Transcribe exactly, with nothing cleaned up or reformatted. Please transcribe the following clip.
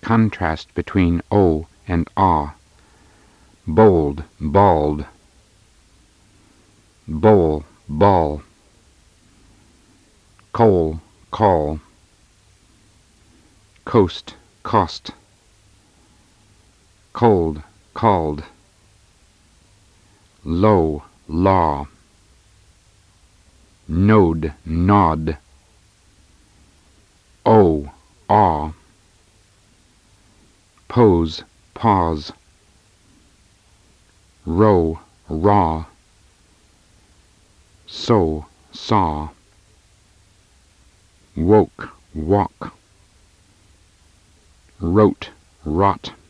contrast between O and Ah. Bold, bald. Bowl, ball. Coal, call. Coast, cost. Cold, called. Low, law. Node, nod. O, awe. Pose, pause. Row, raw. Sow, saw. Woke, walk. Wrote, rot.